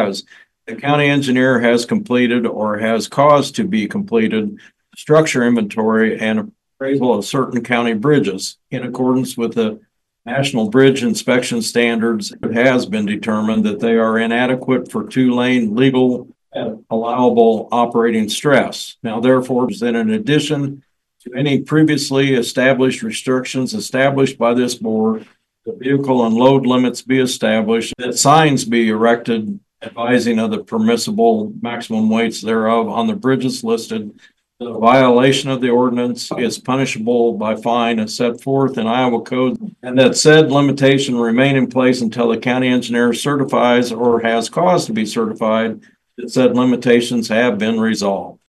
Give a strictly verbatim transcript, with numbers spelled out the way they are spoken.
whereas the county engineer has completed or has caused to be completed structure inventory and appraisal of certain county bridges in accordance with the National Bridge Inspection Standards. It has been determined that they are inadequate for two-lane legal and allowable operating stress. Now, therefore, that in addition to any previously established restrictions established by this board, the vehicle and load limits be established, that signs be erected advising of the permissible maximum weights thereof on the bridges listed. The violation of the ordinance is punishable by fine as set forth in Iowa code, and that said limitation remain in place until the county engineer certifies or has cause to be certified that said limitations have been resolved.